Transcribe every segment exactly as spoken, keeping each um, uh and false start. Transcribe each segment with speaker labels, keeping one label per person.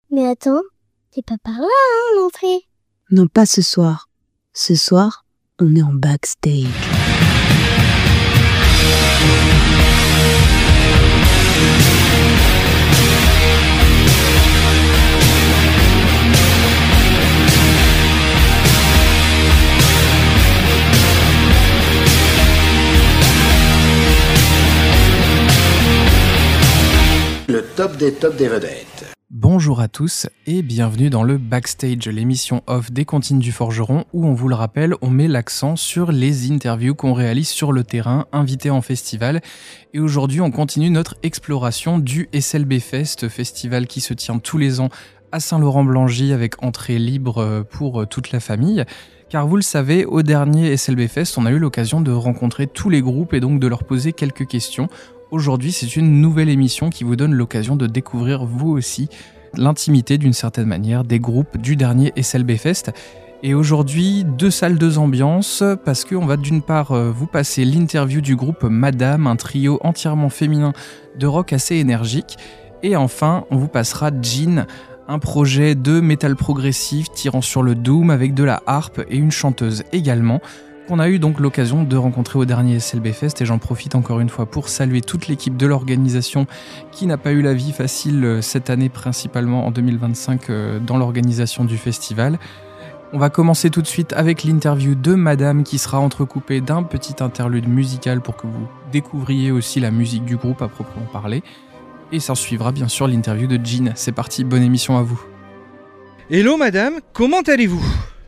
Speaker 1: Mais attends, t'es pas par là, hein, l'entrée?
Speaker 2: Non, pas ce soir. Ce soir, on est en backstage.
Speaker 3: Le top des tops des vedettes.
Speaker 4: Bonjour à tous et bienvenue dans le Backstage, l'émission off des Comptines du Forgeron où on vous le rappelle, on met l'accent sur les interviews qu'on réalise sur le terrain, invités en festival. Et aujourd'hui, on continue notre exploration du S L B Fest, festival qui se tient tous les ans à Saint-Laurent-Blangy avec entrée libre pour toute la famille. Car vous le savez, au dernier S L B Fest, on a eu l'occasion de rencontrer tous les groupes et donc de leur poser quelques questions. Aujourd'hui, c'est une nouvelle émission qui vous donne l'occasion de découvrir vous aussi l'intimité d'une certaine manière des groupes du dernier S L B Fest. Et aujourd'hui, deux salles, deux ambiances, parce qu'on va d'une part vous passer l'interview du groupe Madame, un trio entièrement féminin de rock assez énergique. Et enfin, on vous passera Jean, un projet de métal progressif tirant sur le doom avec de la harpe et une chanteuse également. On a eu donc l'occasion de rencontrer au dernier S L B Fest et j'en profite encore une fois pour saluer toute l'équipe de l'organisation qui n'a pas eu la vie facile cette année, principalement en deux mille vingt-cinq dans l'organisation du festival. On va commencer tout de suite avec l'interview de Madame qui sera entrecoupée d'un petit interlude musical pour que vous découvriez aussi la musique du groupe à proprement parler. Et ça suivra bien sûr l'interview de Jean. C'est parti, bonne émission à vous.
Speaker 5: Hello Madame, comment allez-vous ?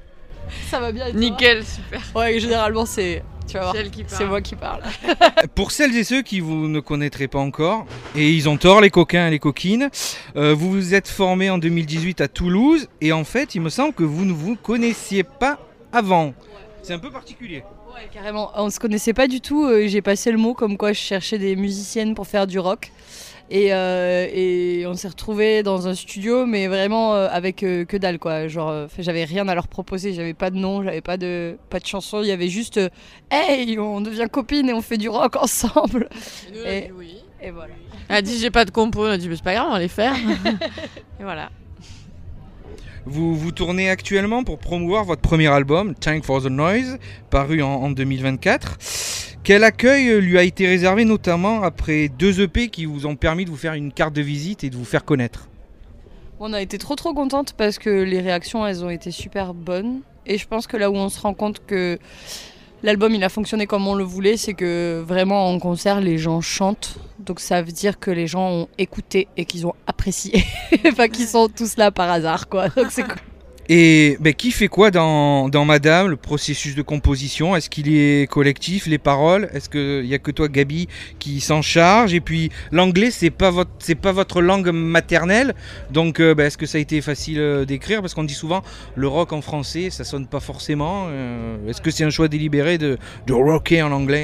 Speaker 6: Ça va bien et toi ?
Speaker 7: Nickel, super.
Speaker 6: Ouais, généralement c'est, tu vas voir,
Speaker 7: qui
Speaker 6: c'est moi qui parle.
Speaker 5: Pour celles et ceux qui vous ne connaîtraient pas encore, et ils ont tort les coquins et les coquines, euh, vous vous êtes formés en deux mille dix-huit à Toulouse et en fait il me semble que vous ne vous connaissiez pas avant. C'est un peu particulier.
Speaker 6: Ouais, carrément, on se connaissait pas du tout, euh, j'ai passé le mot comme quoi je cherchais des musiciennes pour faire du rock. Et, euh, et on s'est retrouvés dans un studio, mais vraiment euh, avec euh, que dalle quoi. Genre, euh, j'avais rien à leur proposer, j'avais pas de nom, j'avais pas de pas de chanson. Il y avait juste, euh, hey, on devient copines et on fait du rock ensemble.
Speaker 7: Et, nous,
Speaker 6: et,
Speaker 7: dit oui.
Speaker 6: et voilà.
Speaker 7: Elle a dit j'ai pas de compo, on a dit mais c'est pas grave, on va les faire. Et voilà.
Speaker 5: Vous vous tournez actuellement pour promouvoir votre premier album, Thank for the Noise, paru en, en deux mille vingt-quatre. Quel accueil lui a été réservé notamment après deux E P qui vous ont permis de vous faire une carte de visite et de vous faire connaître ?
Speaker 6: On a été trop trop contentes parce que les réactions elles ont été super bonnes et je pense que là où on se rend compte que l'album il a fonctionné comme on le voulait, c'est que vraiment en concert les gens chantent, donc ça veut dire que les gens ont écouté et qu'ils ont apprécié, enfin qu'ils sont tous là par hasard quoi, donc c'est cool.
Speaker 5: Et ben, qui fait quoi dans, dans Madame, le processus de composition ? Est-ce qu'il est collectif, les paroles ? Est-ce qu'il n'y a que toi, Gabi, qui s'en charge ? Et puis l'anglais, c'est pas votre, c'est pas votre langue maternelle, donc euh, ben, est-ce que ça a été facile euh, d'écrire ? Parce qu'on dit souvent, le rock en français, ça sonne pas forcément. Euh, est-ce que c'est un choix délibéré de, de rocker en anglais ?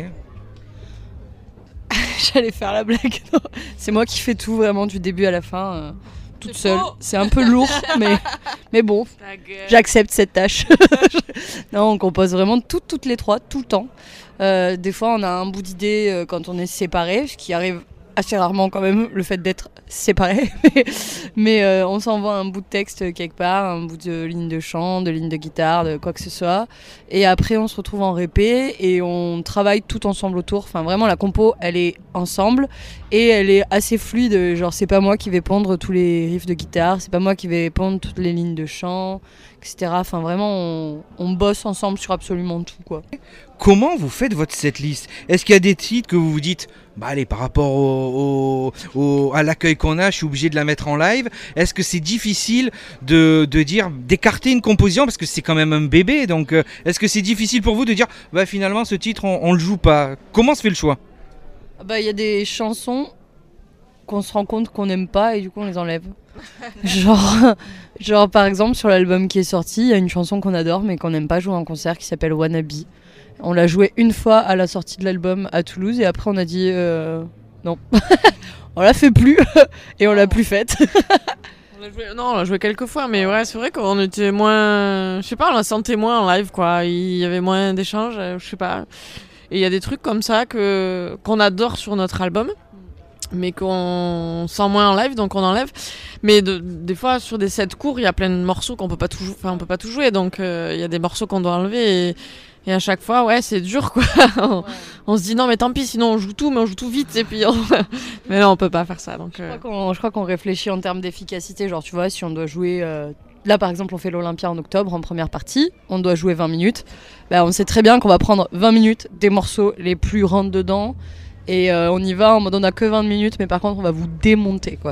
Speaker 6: J'allais faire la blague, non. C'est moi qui fais tout vraiment du début à la fin. Euh... toute seule, c'est un peu lourd, mais, mais bon, j'accepte cette tâche. Non, on compose vraiment toutes, toutes les trois, tout le temps. Euh, des fois, on a un bout d'idée euh, quand on est séparés, ce qui arrive assez rarement quand même, le fait d'être séparés. mais mais euh, on s'envoie un bout de texte quelque part, un bout de ligne de chant, de ligne de guitare, de quoi que ce soit. Et après, on se retrouve en répé et on travaille tout ensemble autour. Enfin, vraiment, la compo, elle est ensemble. Et elle est assez fluide, genre c'est pas moi qui vais pondre tous les riffs de guitare, c'est pas moi qui vais pondre toutes les lignes de chant, et cetera. Enfin vraiment, on, on bosse ensemble sur absolument tout quoi.
Speaker 5: Comment vous faites votre setlist ? Est-ce qu'il y a des titres que vous vous dites, bah allez, par rapport au, au, au, à l'accueil qu'on a, je suis obligé de la mettre en live ? Est-ce que c'est difficile de, de dire, d'écarter une composition parce que c'est quand même un bébé, donc euh, est-ce que c'est difficile pour vous de dire, bah finalement ce titre on, on le joue pas ? Comment se fait le choix ?
Speaker 6: Bah, y a des chansons qu'on se rend compte qu'on n'aime pas et du coup on les enlève. genre, genre par exemple sur l'album qui est sorti, il y a une chanson qu'on adore mais qu'on n'aime pas jouer en concert qui s'appelle Wannabe. On l'a jouée une fois à la sortie de l'album à Toulouse et après on a dit euh, non. On la fait plus et on l'a plus faite.
Speaker 7: On l'a joué, non, on l'a joué quelques fois, mais ouais, c'est vrai qu'on était moins... Je sais pas, on la sentait moins en live quoi, il y avait moins d'échanges, je sais pas... Et il y a des trucs comme ça que, qu'on adore sur notre album. mais qu'on sent moins en live, donc on enlève. Mais de, des fois, sur des sets courts, il y a plein de morceaux qu'on peut pas tout, jou- enfin, on peut pas tout jouer, donc il euh, y a des morceaux qu'on doit enlever. Et, et à chaque fois, ouais, c'est dur, quoi. on, on se dit non, mais tant pis, sinon on joue tout, mais on joue tout vite, et puis on... mais là, on peut pas faire ça. Donc,
Speaker 6: Je
Speaker 7: euh...
Speaker 6: crois qu'on, je crois qu'on réfléchit en termes d'efficacité. Genre, tu vois, si on doit jouer. Euh... Là, par exemple, on fait l'Olympia en octobre, en première partie. On doit jouer vingt minutes. Bah, on sait très bien qu'on va prendre vingt minutes des morceaux les plus rentre dedans. Et euh, on y va en mode on a que vingt minutes, mais par contre, on va vous démonter, quoi.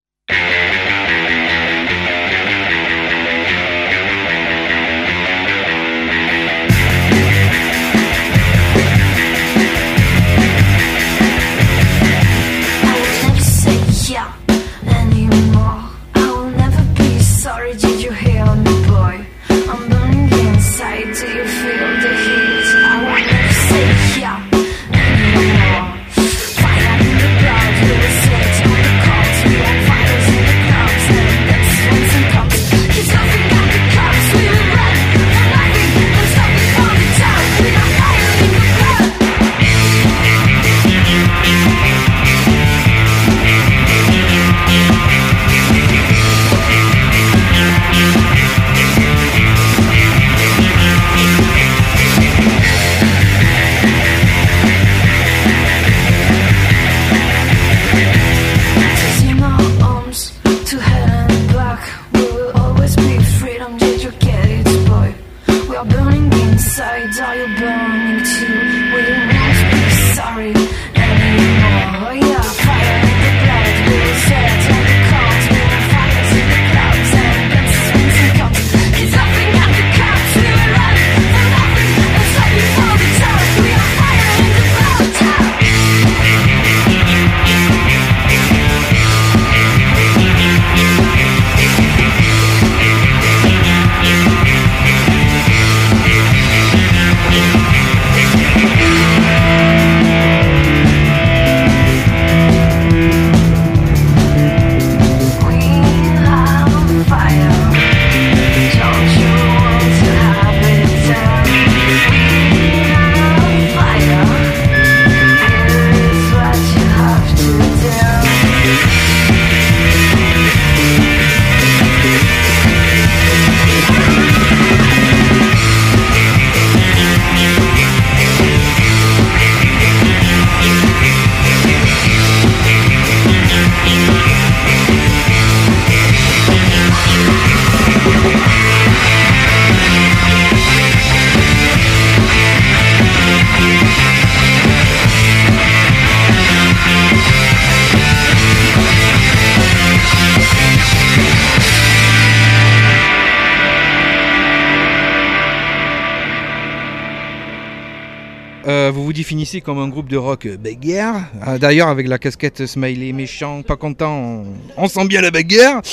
Speaker 5: Euh, vous vous définissez comme un groupe de rock bagarre. Euh, d'ailleurs, avec la casquette smiley méchant, pas content, on, on sent bien la bagarre.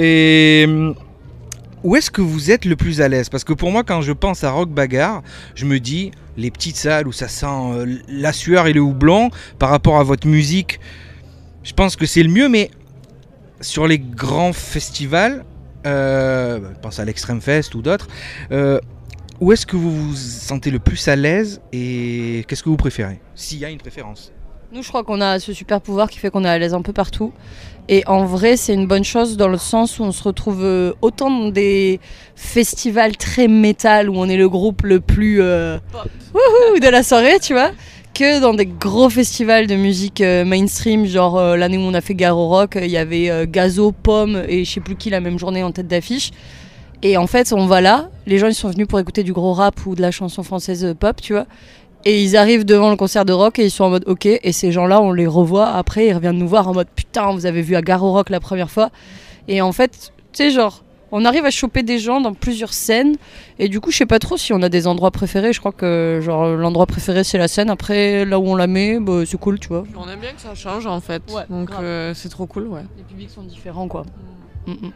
Speaker 5: Et euh, où est-ce que vous êtes le plus à l'aise? Parce que pour moi, quand je pense à rock bagarre, je me dis les petites salles où ça sent euh, la sueur et le houblon par rapport à votre musique. Je pense que c'est le mieux, mais sur les grands festivals, euh, je pense à l'Extreme Fest ou d'autres, euh, où est-ce que vous vous sentez le plus à l'aise et qu'est-ce que vous préférez? S'il y a une préférence.
Speaker 6: Nous, je crois qu'on a ce super pouvoir qui fait qu'on est à l'aise un peu partout. Et en vrai, c'est une bonne chose dans le sens où on se retrouve autant dans des festivals très métal, où on est le groupe le plus euh, wouhou de la soirée, tu vois, que dans des gros festivals de musique euh, mainstream, genre euh, l'année où on a fait Garo Rock, il y avait euh, Gazo, Pomme et je sais plus qui la même journée en tête d'affiche. Et en fait, on va là, les gens ils sont venus pour écouter du gros rap ou de la chanson française pop, tu vois. Et ils arrivent devant le concert de rock et ils sont en mode ok. Et ces gens-là, on les revoit après, ils reviennent nous voir en mode putain, vous avez vu à Garo Rock la première fois. Et en fait, tu sais, genre, on arrive à choper des gens dans plusieurs scènes. Et du coup, je sais pas trop si on a des endroits préférés. Je crois que genre l'endroit préféré c'est la scène. Après, là où on la met, bah, c'est cool, tu vois.
Speaker 7: On aime bien que ça change en fait.
Speaker 6: Ouais,
Speaker 7: donc euh, c'est trop cool, ouais.
Speaker 6: Les publics sont différents, quoi. Mm. Mm-mm.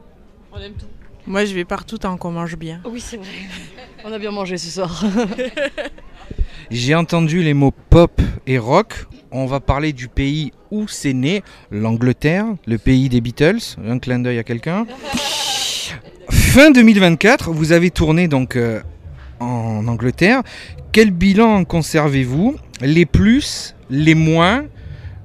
Speaker 7: On aime tout.
Speaker 8: Moi, je vais partout tant qu'on mange bien.
Speaker 6: Oui, c'est vrai. On a bien mangé ce soir.
Speaker 5: J'ai entendu les mots pop et rock. On va parler du pays où c'est né, l'Angleterre, le pays des Beatles. Un clin d'œil à quelqu'un. Fin deux mille vingt-quatre, vous avez tourné donc euh, en Angleterre. Quel bilan conservez-vous? Les plus, les moins?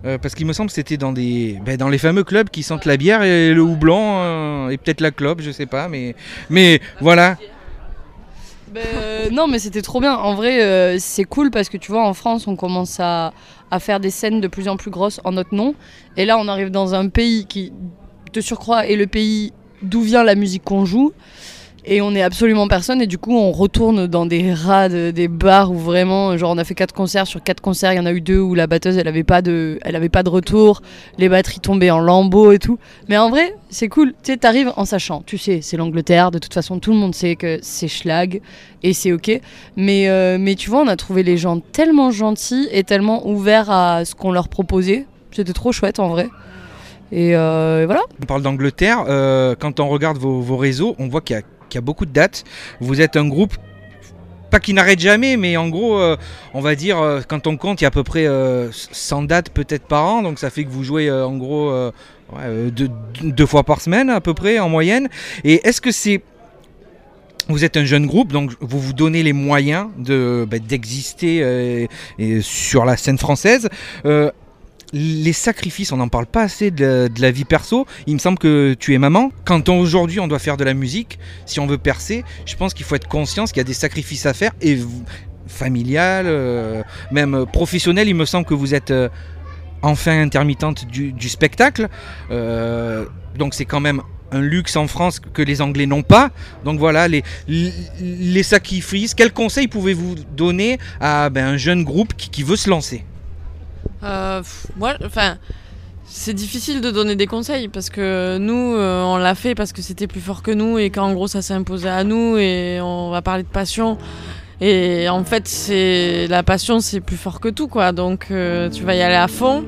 Speaker 5: Euh, parce qu'il me semble que c'était dans des, ben, dans les fameux clubs qui sentent la bière et le houblon euh, et peut-être la clope, je sais pas, mais, mais voilà.
Speaker 6: Ben, euh, non, mais c'était trop bien. En vrai, euh, c'est cool parce que tu vois, en France, on commence à, à faire des scènes de plus en plus grosses en notre nom. Et là, on arrive dans un pays qui, de surcroît, est le pays d'où vient la musique qu'on joue. Et on est absolument personne. Et du coup, on retourne dans des rades, des bars où vraiment, genre, on a fait quatre concerts. Sur quatre concerts, il y en a eu deux où la batteuse, elle avait pas de, elle avait pas de retour. Les batteries tombaient en lambeaux et tout. Mais en vrai, c'est cool. Tu sais, t'arrives en sachant. Tu sais, c'est l'Angleterre. De toute façon, tout le monde sait que c'est schlag. Et c'est ok. Mais, euh, mais tu vois, on a trouvé les gens tellement gentils et tellement ouverts à ce qu'on leur proposait. C'était trop chouette, en vrai. Et, euh, et voilà.
Speaker 5: On parle d'Angleterre. Euh, quand on regarde vos, vos réseaux, on voit qu'il y a Il y a beaucoup de dates. Vous êtes un groupe, pas qui n'arrête jamais, mais en gros, euh, on va dire, euh, quand on compte, il y a à peu près euh, cent dates peut-être par an. Donc ça fait que vous jouez euh, en gros euh, ouais, euh, deux, deux fois par semaine à peu près en moyenne. Et est-ce que c'est... Vous êtes un jeune groupe, donc vous vous donnez les moyens de, bah, d'exister euh, et sur la scène française. Euh, Les sacrifices, on n'en parle pas assez de, de la vie perso. Il me semble que tu es maman. Quand on, aujourd'hui on doit faire de la musique, si on veut percer, je pense qu'il faut être conscient qu'il y a des sacrifices à faire, et familial, euh, même professionnel. Il me semble que vous êtes euh, enfin intermittente du, du spectacle. Euh, donc c'est quand même un luxe en France que les Anglais n'ont pas. Donc voilà, les, les, les sacrifices. Quels conseils pouvez-vous donner à ben, un jeune groupe qui, qui veut se lancer ?
Speaker 7: Euh, moi, enfin, c'est difficile de donner des conseils parce que nous, euh, on l'a fait parce que c'était plus fort que nous et qu'en gros, ça s'est imposé à nous et on va parler de passion. Et en fait, c'est la passion, c'est plus fort que tout, quoi. Donc, euh, tu vas y aller à fond.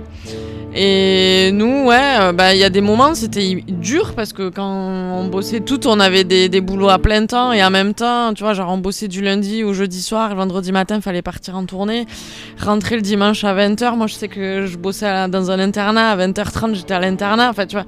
Speaker 7: Et nous, ouais, euh, bah, y a des moments, c'était dur parce que quand on bossait tout, on avait des, des boulots à plein temps et en même temps, tu vois, genre on bossait du lundi au jeudi soir, et le vendredi matin, il fallait partir en tournée, rentrer le dimanche à vingt heures. Moi, je sais que je bossais à, dans un internat, à vingt heures trente, j'étais à l'internat, enfin, tu vois.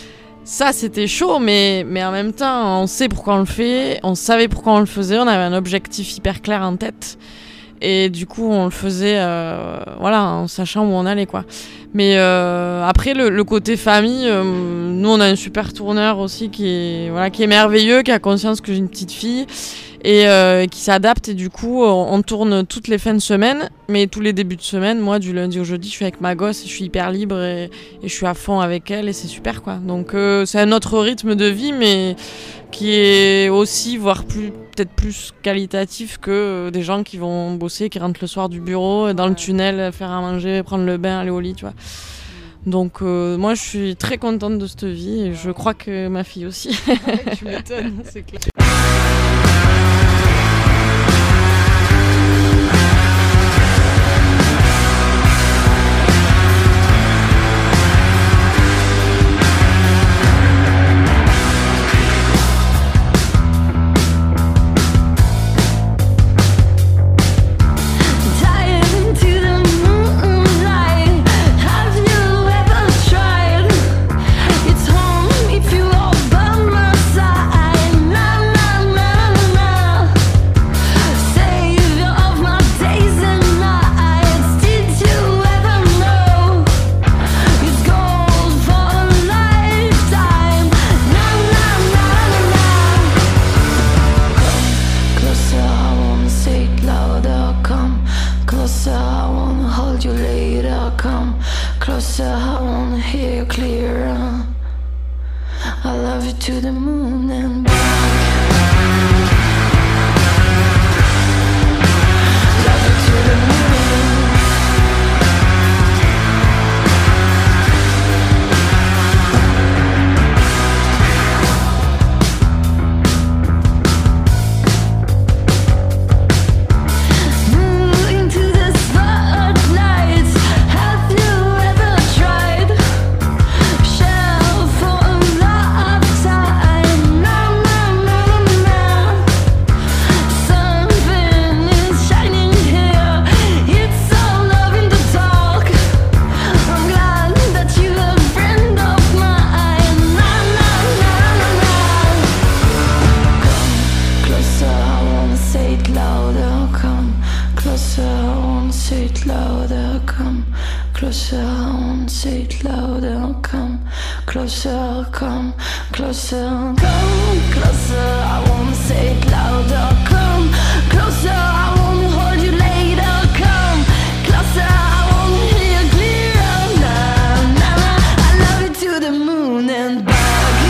Speaker 7: Ça, c'était chaud, mais, mais en même temps, on sait pourquoi on le fait, on savait pourquoi on le faisait, on avait un objectif hyper clair en tête. Et du coup, on le faisait euh, voilà, en sachant où on allait, quoi. Mais euh, après, le, le côté famille, euh, nous, on a un super tourneur aussi qui est, voilà, qui est merveilleux, qui a conscience que j'ai une petite fille et euh, qui s'adapte. Et du coup, on, on tourne toutes les fins de semaine, mais tous les débuts de semaine, moi, du lundi au jeudi, je suis avec ma gosse et je suis hyper libre et, et je suis à fond avec elle et c'est super, quoi. Donc, euh, c'est un autre rythme de vie, mais qui est aussi, voire plus, peut-être plus qualitatif que des gens qui vont bosser, qui rentrent le soir du bureau, dans le tunnel, faire à manger, prendre le bain, aller au lit, tu vois. Donc euh, moi je suis très contente de cette vie et je crois que ma fille aussi.
Speaker 6: Ouais, tu m'étonnes, c'est clair.
Speaker 9: Shell for a lifetime. closer, come closer, come closer. I wanna say it louder, come closer. I wanna hold you later, come closer. I wanna hear clearer, nah, nah, nah. I love you to the moon and back.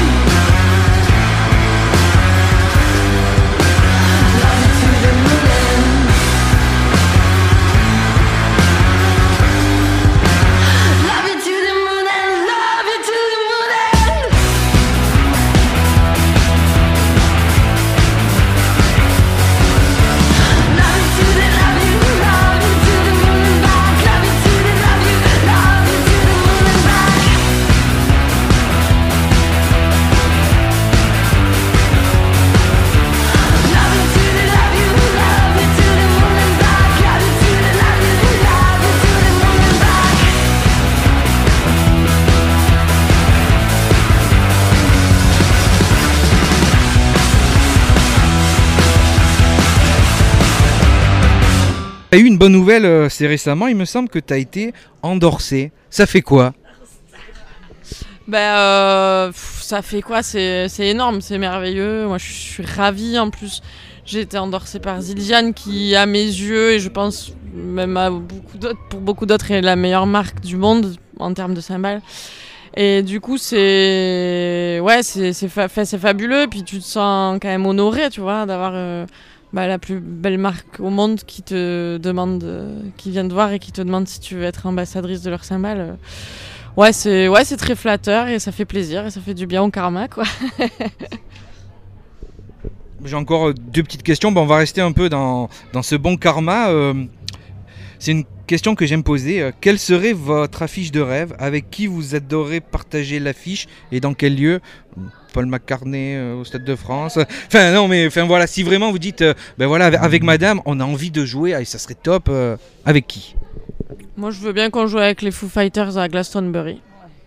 Speaker 5: T'as eu une bonne nouvelle, euh, c'est récemment, il me semble que t'as été endorsé. Ça fait quoi?
Speaker 7: Ben, euh, pff, ça fait quoi? C'est c'est énorme, c'est merveilleux. Moi, je suis ravie. En plus, j'ai été endorsée par Zildjian, qui, à mes yeux, et je pense même à beaucoup d'autres, pour beaucoup d'autres, est la meilleure marque du monde en termes de cymbales. Et du coup, c'est ouais, c'est c'est fa- c'est fabuleux. Puis tu te sens quand même honoré, tu vois, d'avoir euh, bah, la plus belle marque au monde qui te demande, euh, qui vient te voir et qui te demande si tu veux être ambassadrice de leur cymbale. Ouais, c'est ouais, c'est très flatteur et ça fait plaisir et ça fait du bien au karma, quoi.
Speaker 5: J'ai encore deux petites questions. Bon, on va rester un peu dans, dans ce bon karma. Euh, c'est une question que j'aime poser. Euh, quelle serait votre affiche de rêve? Avec qui vous adorez partager l'affiche et dans quel lieu? Paul McCartney euh, au Stade de France. Enfin non, mais enfin voilà, si vraiment vous dites, euh, ben voilà, avec, avec Madame, on a envie de jouer, et ça serait top. Euh, avec qui?
Speaker 7: Moi, je veux bien qu'on joue avec les Foo Fighters à Glastonbury.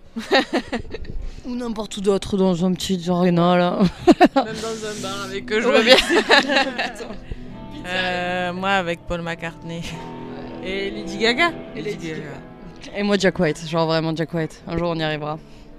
Speaker 6: Ou n'importe où d'autre, dans un petit arena, là.
Speaker 7: Même dans un bar avec eux, je veux bien.
Speaker 8: Euh, moi avec Paul McCartney. Et Lady Gaga.
Speaker 6: Et Lady Gaga. Et moi Jack White, genre vraiment Jack White. Un jour on y arrivera.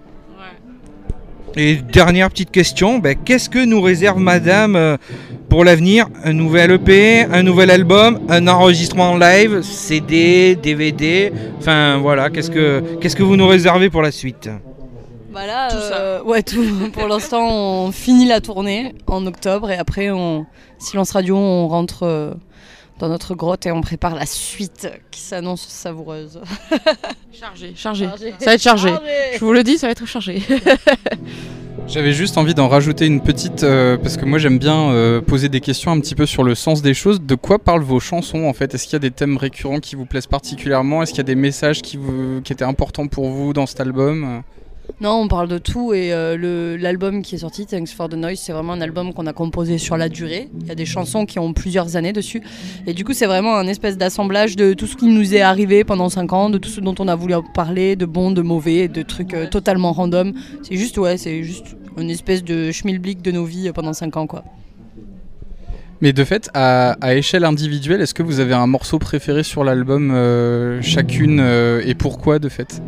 Speaker 5: Et dernière petite question, ben, qu'est-ce que nous réserve Madame euh, pour l'avenir? Un nouvel E P, un nouvel album, un enregistrement en live, C D, D V D, enfin voilà, qu'est-ce que, qu'est-ce que vous nous réservez pour la suite?
Speaker 6: Bah là, tout euh, ça. Ouais, tout. Pour l'instant, on finit la tournée en octobre et après, on, Silence Radio, on rentre euh, dans notre grotte et on prépare la suite qui s'annonce savoureuse.
Speaker 7: Chargé, chargé, chargé. Ça va être chargé. chargé. Je vous le dis, ça va être chargé.
Speaker 4: J'avais juste envie d'en rajouter une petite, euh, parce que moi j'aime bien euh, poser des questions un petit peu sur le sens des choses. De quoi parlent vos chansons en fait? Est-ce qu'il y a des thèmes récurrents qui vous plaisent particulièrement? Est-ce qu'il y a des messages qui, vous, qui étaient importants pour vous dans cet album?
Speaker 6: Non, on parle de tout et euh, le, l'album qui est sorti, Thanks for the Noise, c'est vraiment un album qu'on a composé sur la durée. Il y a des chansons qui ont plusieurs années dessus et du coup c'est vraiment un espèce d'assemblage de tout ce qui nous est arrivé pendant cinq ans, de tout ce dont on a voulu parler, de bon, de mauvais, de trucs euh, totalement random. C'est juste, ouais, c'est juste une espèce de schmilblick de nos vies pendant cinq ans, quoi.
Speaker 4: Mais de fait, à, à échelle individuelle, est-ce que vous avez un morceau préféré sur l'album euh, chacune euh, et pourquoi de fait?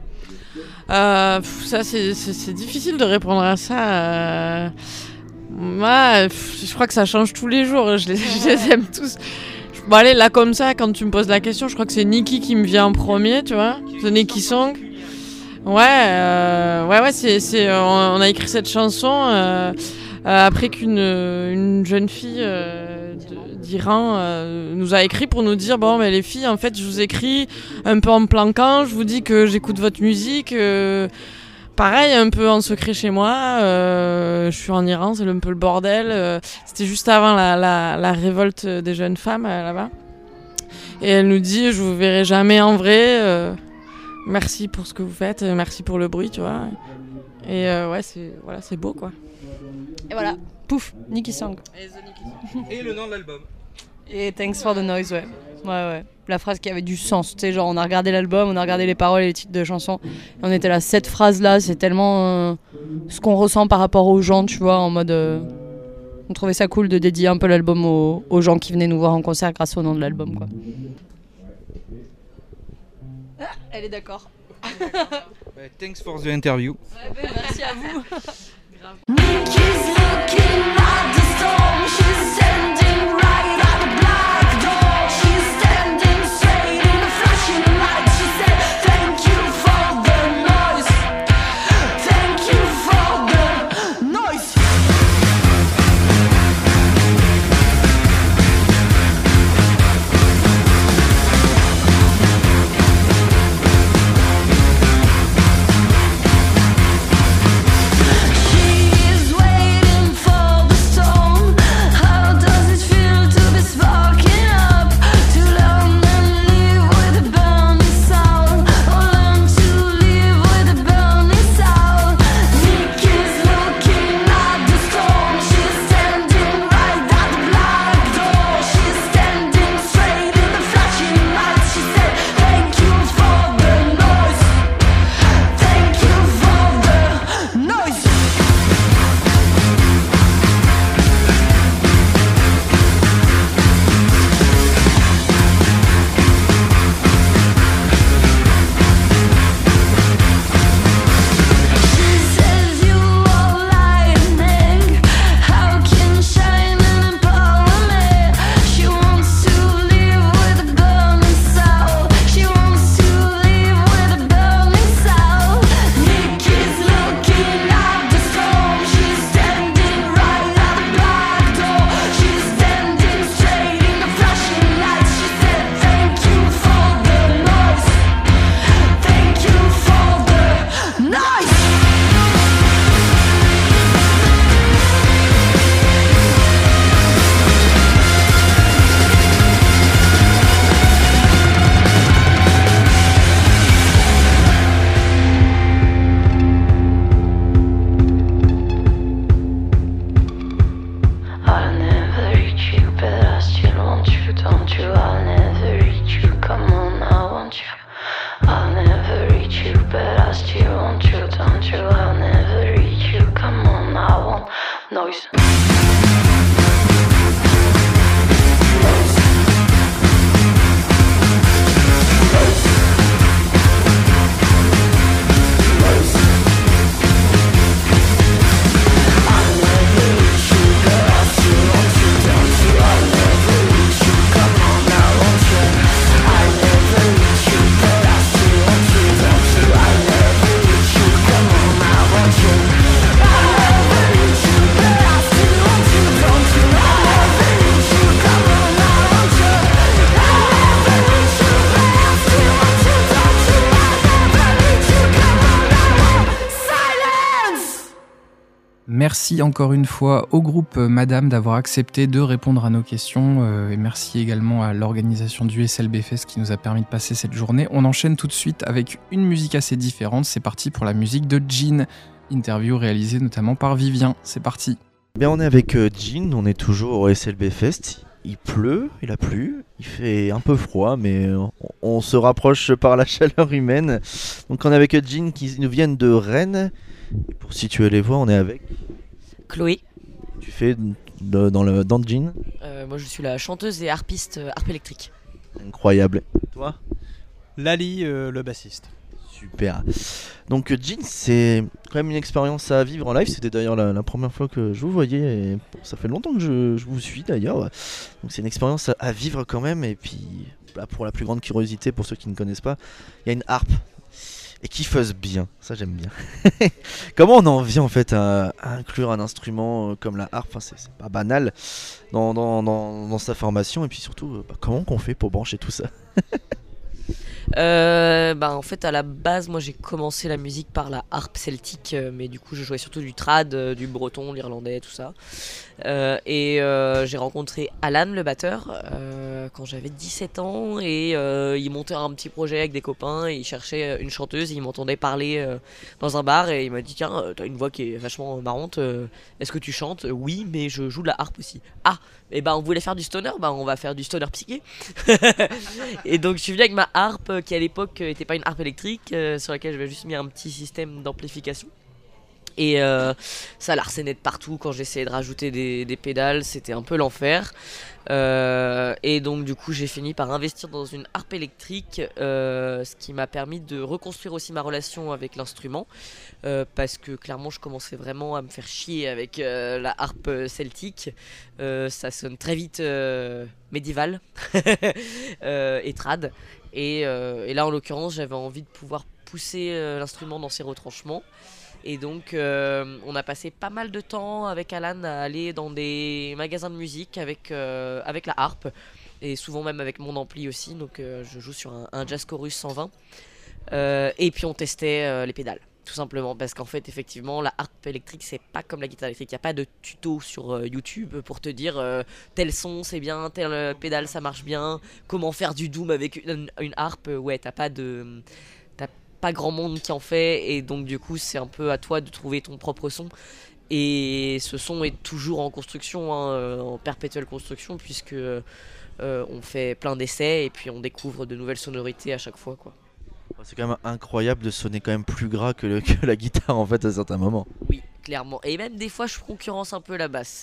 Speaker 7: Euh, ça c'est, c'est, c'est difficile de répondre à ça. Euh, moi, je crois que ça change tous les jours. Je les, je les aime tous. Bon allez, là comme ça, quand tu me poses la question, je crois que c'est Nikki qui me vient en premier, tu vois. The Nikki Song. Ouais, euh, ouais, ouais. C'est, c'est, on, on a écrit cette chanson euh, après qu'une une jeune fille euh, de, d'Iran euh, nous a écrit pour nous dire bon mais les filles, en fait je vous écris un peu en planquant, je vous dis que j'écoute votre musique euh, pareil un peu en secret chez moi, euh, je suis en Iran, c'est un peu le bordel, euh, c'était juste avant la, la, la révolte des jeunes femmes euh, là-bas et elle nous dit je vous verrai jamais en vrai, euh, merci pour ce que vous faites, merci pour le bruit, tu vois, et euh, ouais c'est, voilà, c'est beau quoi.
Speaker 6: Et voilà, pouf, Nikki Song.
Speaker 5: Et, et le nom de l'album.
Speaker 6: Et Thanks for the Noise, ouais. Ouais, ouais. La phrase qui avait du sens, tu sais, genre on a regardé l'album, on a regardé les paroles et les titres de chansons, et on était là, cette phrase-là, c'est tellement euh, ce qu'on ressent par rapport aux gens, tu vois, en mode... Euh, on trouvait ça cool de dédier un peu l'album aux, aux gens qui venaient nous voir en concert grâce au nom de l'album, quoi. Ah, elle est d'accord.
Speaker 5: Ouais, thanks for the interview.
Speaker 6: Ouais, ben, merci à vous.
Speaker 9: Nikki's looking at the storm. She's standing right at the black door. She's standing straight in the flashing light. She said, thank you for the noise. Thank you for the noise. She is waiting for the storm. How does it feel to be sparking up? To learn and live with a burning soul, or learn to live with a burning soul. Nikki's looking at the storm. She's standing right at the black door. She's standing straight in the flashing lights. She said, thank you for the noise. Thank you for the noise. She says you are lightning. How can shine and empower me? She wants to live with a burning soul. She wants to live with a burning soul. Nikki's looking at the storm. She's standing right at the black door. She's standing straight in the flashing lights. She said, thank you for the noise. Thank you for the noise. I'll never reach you, but I still want you, don't you? I'll never reach you, come on, I want you. I'll never reach you, but I still want you, don't you? I'll never reach you, come on, I want noise.
Speaker 4: Merci encore une fois au groupe Madame d'avoir accepté de répondre à nos questions euh, et merci également à l'organisation du S L B Fest qui nous a permis de passer cette journée. On enchaîne tout de suite avec une musique assez différente. C'est parti pour la musique de Jean. Interview réalisée notamment par Vivien. C'est parti.
Speaker 10: Bien, on est avec euh, Jean, on est toujours au S L B Fest. Il pleut, il a plu, il fait un peu froid, mais on, on se rapproche par la chaleur humaine. Donc on est avec Jean qui nous viennent de Rennes. Et pour situer les voix, on est avec
Speaker 11: Chloé.
Speaker 10: Tu fais de- dans le dans Jean.
Speaker 11: Euh, moi je suis la chanteuse et harpiste euh, harpe électrique.
Speaker 10: Incroyable. Toi ?
Speaker 12: Lali, euh, le bassiste.
Speaker 10: Super. Donc euh, Jean, c'est quand même une expérience à vivre en live. C'était d'ailleurs la, la première fois que je vous voyais. Et bon, ça fait longtemps que je, je vous suis d'ailleurs. Donc c'est une expérience à, à vivre quand même. Et puis bah, pour la plus grande curiosité, pour ceux qui ne connaissent pas, il y a une harpe. Et qui fuzz bien, ça j'aime bien. Comment on en vient en fait à, à inclure un instrument euh, comme la harpe, enfin, c'est, c'est pas banal dans, dans, dans, dans sa formation. Et puis surtout, euh, bah, comment qu'on fait pour brancher tout ça?
Speaker 11: Euh, bah en fait à la base moi j'ai commencé la musique par la harpe celtique euh, mais du coup je jouais surtout du trad, euh, du breton, l'irlandais, tout ça. Euh, et euh, j'ai rencontré Alan le batteur euh, quand j'avais dix-sept ans et euh, il montait un petit projet avec des copains et il cherchait une chanteuse et il m'entendait parler euh, dans un bar et il m'a dit tiens euh, t'as une voix qui est vachement marrante, euh, est-ce que tu chantes? Oui mais je joue de la harpe aussi. Ah et ben on voulait faire du stoner, bah on va faire du stoner psyché. Et donc je suis venu avec ma harpe qui à l'époque était pas une harpe électrique euh, sur laquelle j'avais juste mis un petit système d'amplification. Et euh, ça larcennait de partout quand j'essayais de rajouter des, des pédales, c'était un peu l'enfer. Euh, et donc du coup j'ai fini par investir dans une harpe électrique, euh, ce qui m'a permis de reconstruire aussi ma relation avec l'instrument, euh, parce que clairement je commençais vraiment à me faire chier avec euh, la harpe celtique. Euh, ça sonne très vite euh, médiéval euh, et trad. Et, euh, et là en l'occurrence j'avais envie de pouvoir pousser euh, l'instrument dans ses retranchements. Et donc euh, on a passé pas mal de temps avec Alan à aller dans des magasins de musique avec, euh, avec la harpe, et souvent même avec mon ampli aussi, donc euh, je joue sur un, un Jazz Chorus cent vingt, euh, et puis on testait euh, les pédales, tout simplement, parce qu'en fait effectivement la harpe électrique c'est pas comme la guitare électrique, il n'y a pas de tuto sur euh, YouTube pour te dire euh, tel son c'est bien, tel euh, pédale ça marche bien, comment faire du doom avec une, une harpe, ouais t'as pas de... pas grand monde qui en fait, et donc du coup c'est un peu à toi de trouver ton propre son, et ce son est toujours en construction, hein, en perpétuelle construction, puisque euh, on fait plein d'essais et puis on découvre de nouvelles sonorités à chaque fois, quoi.
Speaker 10: C'est quand même incroyable de sonner quand même plus gras que, le, que la guitare en fait à certains moments.
Speaker 11: Oui, clairement, et même des fois je concurrence un peu la basse.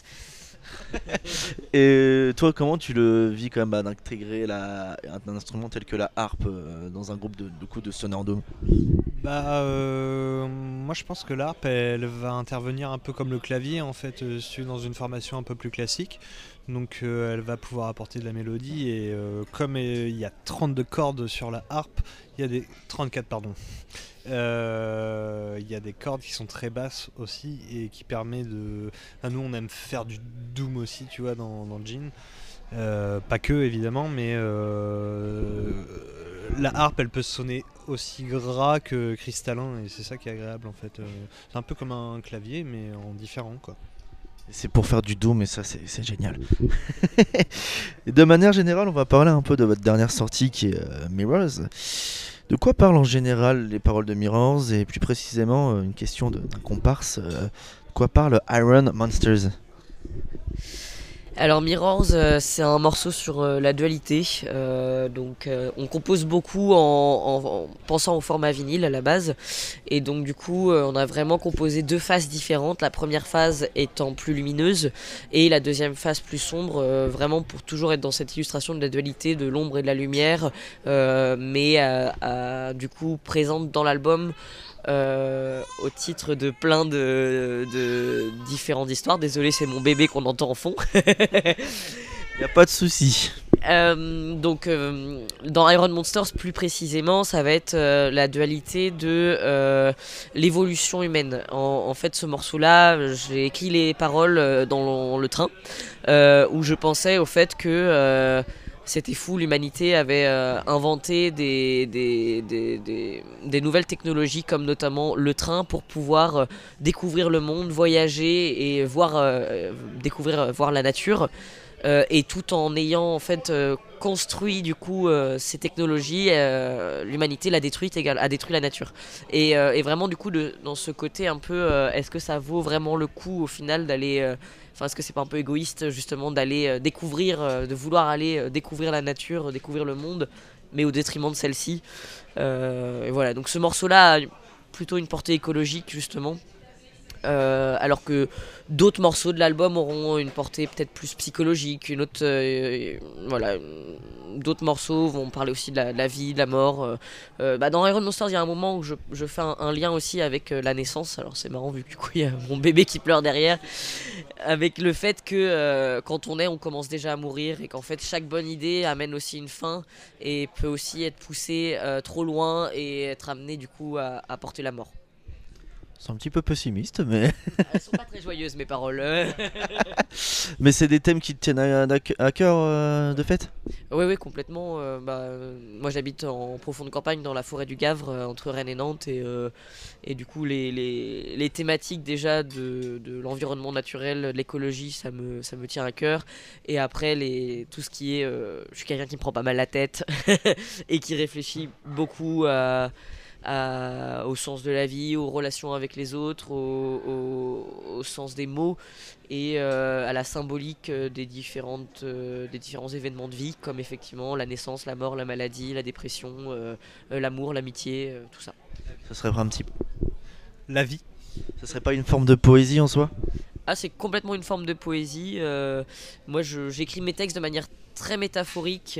Speaker 10: Et toi, comment tu le vis quand même bah, d'intégrer la, un instrument tel que la harpe euh, dans un groupe de, de coups de Sonor Dome?
Speaker 12: Bah, euh, moi je pense que la harpe elle va intervenir un peu comme le clavier en fait, euh, si tu es dans une formation un peu plus classique. Donc euh, elle va pouvoir apporter de la mélodie, et euh, comme euh, il y a trente-deux cordes sur la harpe, il y a des trente-quatre pardon. Euh, Il y a des cordes qui sont très basses aussi et qui permet de. Enfin, nous on aime faire du doom aussi, tu vois, dans, dans le jean. Euh, pas que évidemment, mais euh, la harpe elle peut sonner aussi gras que cristallin, et c'est ça qui est agréable en fait. Euh, c'est un peu comme un clavier mais en différent, quoi.
Speaker 10: C'est pour faire du doom, et ça c'est, c'est génial. Et de manière générale, on va parler un peu de votre dernière sortie qui est euh, Mirrors. De quoi parlent en général les paroles de Mirrors, et plus précisément euh, une question de, d'un comparse, euh, de quoi parle Iron Monsters?
Speaker 11: Alors Mirrors, euh, c'est un morceau sur euh, la dualité, euh, donc euh, on compose beaucoup en, en, en pensant au format vinyle à la base, et donc du coup euh, on a vraiment composé deux phases différentes, la première phase étant plus lumineuse et la deuxième phase plus sombre, euh, vraiment pour toujours être dans cette illustration de la dualité, de l'ombre et de la lumière, euh, mais euh, euh, du coup présente dans l'album. Euh, au titre de plein de, de différentes histoires. Désolé, c'est mon bébé qu'on entend en fond.
Speaker 10: Y a pas de souci.
Speaker 11: Euh, donc euh, dans Iron Monsters plus précisément, ça va être euh, la dualité de euh, l'évolution humaine. En, en fait, ce morceau-là, j'ai écrit les paroles euh, dans le, le train, euh, où je pensais au fait que euh, c'était fou, l'humanité avait euh, inventé des, des, des, des, des nouvelles technologies, comme notamment le train, pour pouvoir euh, découvrir le monde, voyager et voir, euh, découvrir, voir la nature. Euh, et tout en ayant en fait euh, construit du coup euh, ces technologies, euh, l'humanité l'a détruite égal, a détruit la nature. Et, euh, et vraiment du coup de, dans ce côté un peu, euh, est-ce que ça vaut vraiment le coup au final d'aller, euh, enfin est-ce que c'est pas un peu égoïste justement d'aller euh, découvrir, euh, de vouloir aller euh, découvrir la nature, euh, découvrir le monde, mais au détriment de celle-ci. Euh, et voilà, donc ce morceau-là a plutôt une portée écologique justement. Euh, alors que d'autres morceaux de l'album auront une portée peut-être plus psychologique, une autre, euh, voilà, d'autres morceaux vont parler aussi de la, de la vie, de la mort. Euh, euh, bah dans Iron Monsters, il y a un moment où je, je fais un, un lien aussi avec euh, la naissance. Alors c'est marrant vu que du coup il y a mon bébé qui pleure derrière, avec le fait que euh, quand on est, on commence déjà à mourir, et qu'en fait chaque bonne idée amène aussi une fin et peut aussi être poussée euh, trop loin et être amenée du coup à, à porter la mort.
Speaker 10: C'est un petit peu pessimiste, mais...
Speaker 11: Elles sont pas très joyeuses mes paroles.
Speaker 10: Mais c'est des thèmes qui te tiennent à, à cœur euh, de fait?
Speaker 11: Oui, oui, complètement. Euh, bah, euh, moi j'habite en profonde campagne dans la forêt du Gavre, euh, entre Rennes et Nantes, et, euh, et du coup les, les, les thématiques déjà de, de l'environnement naturel, de l'écologie, ça me, ça me tient à cœur. Et après, les, tout ce qui est... Euh, je suis quelqu'un qui me prend pas mal la tête et qui réfléchit beaucoup à... À, au sens de la vie, aux relations avec les autres, au, au, au sens des mots, et euh, à la symbolique des, différentes, euh, des différents événements de vie, comme effectivement la naissance, la mort, la maladie, la dépression, euh, l'amour, l'amitié, euh, tout ça.
Speaker 10: Ça serait un petit peu...
Speaker 12: La vie.
Speaker 10: Ça serait pas une forme de poésie en soi?
Speaker 11: Ah, c'est complètement une forme de poésie. Euh, moi, je- j'écris mes textes de manière très métaphorique,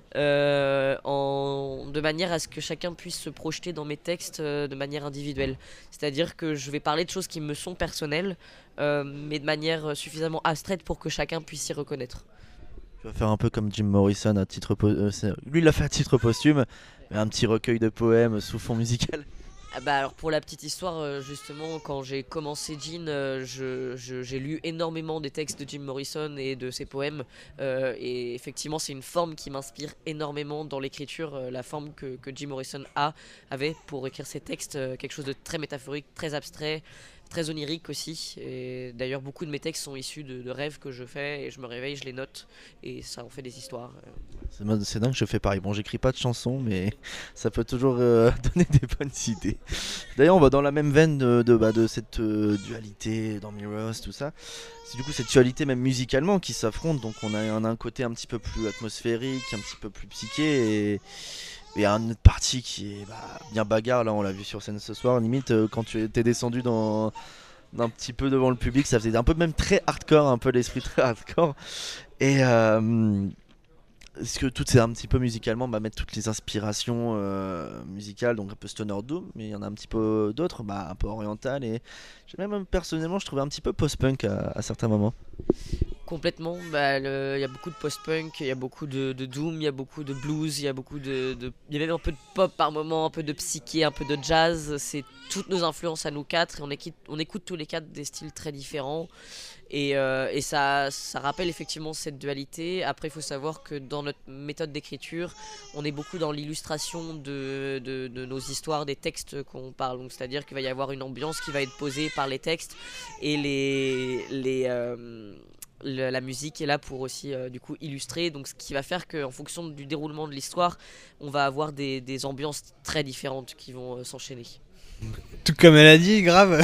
Speaker 11: euh, en, de manière à ce que chacun puisse se projeter dans mes textes euh, de manière individuelle. C'est-à-dire que je vais parler de choses qui me sont personnelles, euh, mais de manière suffisamment abstraite pour que chacun puisse s'y reconnaître.
Speaker 10: Tu vas faire un peu comme Jim Morrison à titre po- euh, c'est- lui il l'a fait à titre posthume, mais un petit recueil de poèmes sous fond musical.
Speaker 11: Ah bah alors pour la petite histoire, euh, justement, quand j'ai commencé Gin, euh, je- je- j'ai lu énormément des textes de Jim Morrison et de ses poèmes. euh, et effectivement, c'est une forme qui m'inspire énormément dans l'écriture, euh, la forme que, que Jim Morrison a, avait pour écrire ses textes, euh, quelque chose de très métaphorique, très abstrait, très onirique aussi. Et d'ailleurs, beaucoup de mes textes sont issus de, de rêves que je fais et je me réveille, je les note et ça en fait des histoires. euh.
Speaker 10: C'est mo- c'est dingue, je fais pareil. Bon, j'écris pas de chansons, mais ça peut toujours euh, donner des bonnes idées. D'ailleurs, on va dans la même veine de, de, bah, de cette euh, dualité dans Mirrors, tout ça. C'est du coup cette dualité même musicalement qui s'affronte. Donc on a un, un côté un petit peu plus atmosphérique, un petit peu plus psyché et et une autre partie qui est bah, bien bagarre. Là, on l'a vu sur scène ce soir. Limite, euh, quand tu étais descendu dans un petit peu devant le public, ça faisait un peu même très hardcore, un peu l'esprit très hardcore. Et euh, est-ce que tout c'est un petit peu musicalement bah, mettre toutes les inspirations euh, musicales, donc un peu stoner doom, mais il y en a un petit peu d'autres, bah, un peu oriental et j'ai même personnellement je trouvais un petit peu post-punk à, à certains moments.
Speaker 11: Complètement, bah, le- il y a beaucoup de post-punk, il y a beaucoup de, de doom, il y a beaucoup de blues, il y a beaucoup de, de- il y a même un peu de pop par moment, un peu de psyché, un peu de jazz. C'est toutes nos influences à nous quatre et on écoute, on écoute tous les quatre des styles très différents et, euh, et ça, ça rappelle effectivement cette dualité. Après, il faut savoir que dans notre méthode d'écriture, on est beaucoup dans l'illustration de, de- de nos histoires, des textes qu'on parle. Donc, c'est-à-dire qu'il va y avoir une ambiance qui va être posée par les textes et les, les, euh, le- la musique est là pour aussi euh, du coup illustrer, donc ce qui va faire qu'en fonction du déroulement de l'histoire, on va avoir des, des ambiances très différentes qui vont euh, s'enchaîner.
Speaker 12: Tout comme elle a dit, grave.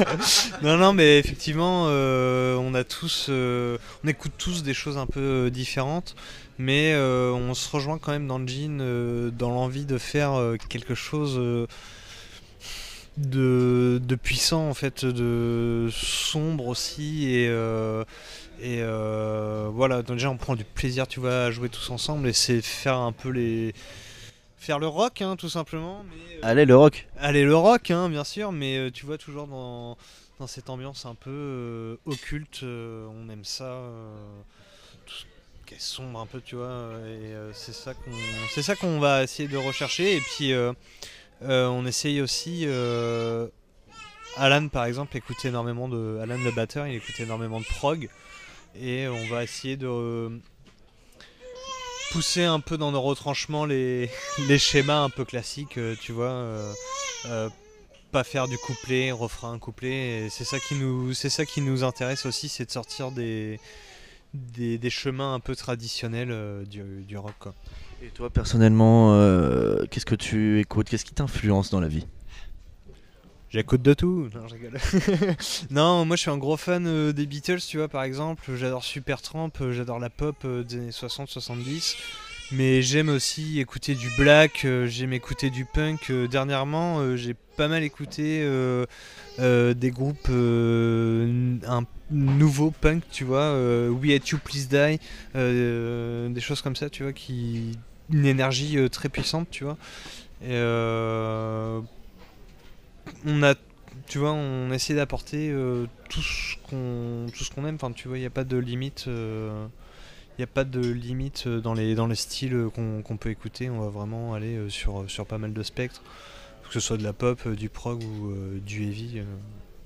Speaker 12: non, non, mais effectivement, euh, on a tous, euh, on écoute tous des choses un peu euh, différentes, mais euh, on se rejoint quand même dans le Gin, euh, dans l'envie de faire euh, quelque chose euh, de, de puissant en fait, de sombre aussi et euh, et euh, voilà. Donc déjà, on prend du plaisir, tu vois, à jouer tous ensemble et c'est faire un peu les faire le rock, hein, tout simplement. Mais, euh,
Speaker 10: Allez le rock.
Speaker 12: Allez le rock, hein, bien sûr, mais euh, tu vois toujours dans, dans cette ambiance un peu euh, occulte, euh, on aime ça, euh, tout ce qui est sombre un peu, tu vois, euh, et euh, c'est ça qu'on, c'est ça qu'on va essayer de rechercher. Et puis euh, euh, on essaye aussi. Euh, Alan par exemple écoutait énormément de, Alan le batteur, il écoutait énormément de prog, et on va essayer de euh, pousser un peu dans nos retranchements les, les schémas un peu classiques, euh, tu vois, euh, euh, pas faire du couplet, refrain, couplet, et c'est ça qui nous, c'est ça qui nous intéresse aussi, c'est de sortir des, des, des chemins un peu traditionnels euh, du, du rock, quoi.
Speaker 10: Et toi personnellement, euh, qu'est-ce que tu écoutes? Qu'est-ce qui t'influence dans la vie?
Speaker 12: J'écoute de tout. Non, je rigole. Non, moi je suis un gros fan euh, des Beatles, tu vois, par exemple. J'adore Supertramp, euh, j'adore la pop euh, des années soixante soixante-dix. Mais j'aime aussi écouter du black, euh, j'aime écouter du punk. Euh, dernièrement, euh, j'ai pas mal écouté euh, euh, des groupes euh, un nouveau punk, tu vois. euh, We Hate You, Please Die. euh, des choses comme ça, tu vois, qui. Une énergie euh, très puissante, tu vois. Et. Euh, on a, tu vois, on essaie d'apporter euh, tout ce qu'on, tout ce qu'on aime. Enfin, tu vois, il n'y a pas de limite. Il euh, n'y a pas de limite dans les dans les styles qu'on, qu'on peut écouter. On va vraiment aller euh, sur sur pas mal de spectres, que ce soit de la pop, euh, du prog ou euh, du heavy. Euh.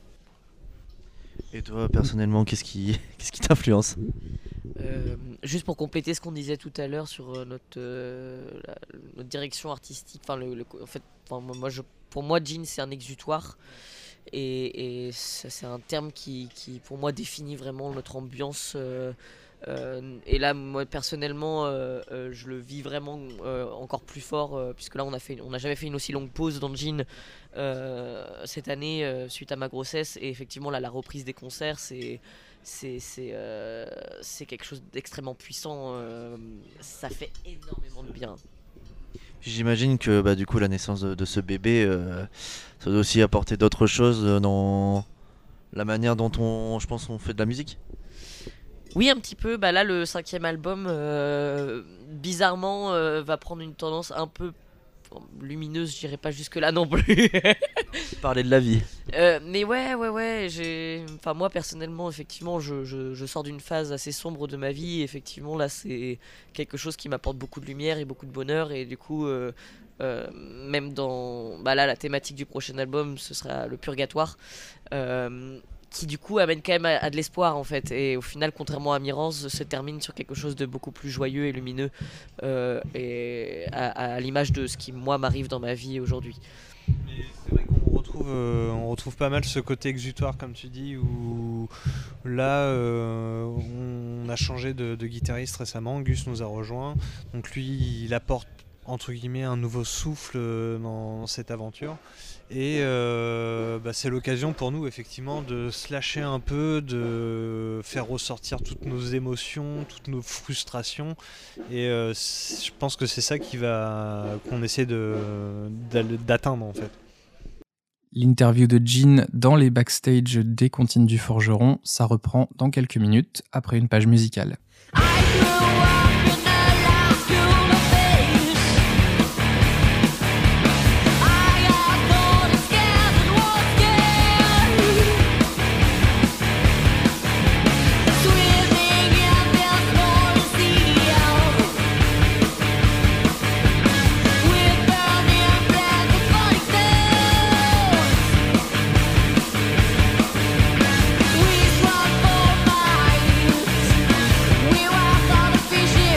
Speaker 10: Et toi personnellement, qu'est-ce qui, qu'est-ce qui t'influence?
Speaker 11: Euh, juste pour compléter ce qu'on disait tout à l'heure sur euh, notre, euh, la- notre direction artistique, enfin le, le- en fait, enfin, moi, moi, je, pour moi, Gin c'est un exutoire et, et ça, c'est un terme qui, qui, pour moi, définit vraiment notre ambiance. euh, euh, et là, moi personnellement, euh, euh, je le vis vraiment euh, encore plus fort euh, puisque là, on a fait, on n'a jamais fait une aussi longue pause dans le Gin euh, cette année euh, suite à ma grossesse et effectivement là, la reprise des concerts, c'est c'est c'est euh, c'est quelque chose d'extrêmement puissant. euh, ça fait énormément de bien.
Speaker 10: J'imagine que bah, du coup la naissance de, de ce bébé, euh, ça doit aussi apporter d'autres choses dans la manière dont on, je pense, on fait de la musique.
Speaker 11: Oui, un petit peu. Bah là, le cinquième album, euh, bizarrement, euh, va prendre une tendance un peu lumineuse. Je dirais pas jusque là non plus.
Speaker 10: Parler de la vie.
Speaker 11: Euh, mais ouais, ouais, ouais. J'ai, enfin moi personnellement, effectivement, je, je, je sors d'une phase assez sombre de ma vie. Et effectivement, là, c'est quelque chose qui m'apporte beaucoup de lumière et beaucoup de bonheur. Et du coup, euh, euh, même dans, bah là, la thématique du prochain album, ce sera le purgatoire. Euh, qui du coup amène quand même à, à de l'espoir en fait, et au final, contrairement à Mirance, se termine sur quelque chose de beaucoup plus joyeux et lumineux, euh, et à, à l'image de ce qui moi m'arrive dans ma vie aujourd'hui.
Speaker 12: Mais c'est vrai qu'on retrouve, euh, on retrouve pas mal ce côté exutoire comme tu dis, où là euh, on a changé de, de guitariste récemment, Gus nous a rejoint, donc lui il apporte entre guillemets un nouveau souffle dans cette aventure. Et euh, bah c'est l'occasion pour nous effectivement de se lâcher un peu, de faire ressortir toutes nos émotions, toutes nos frustrations. Et euh, je pense que c'est ça qui va, qu'on essaie de, d'atteindre en fait.
Speaker 4: L'interview de Gin dans les backstage des Comptines du Forgeron, ça reprend dans quelques minutes après une page musicale.
Speaker 9: We walk all the fishes.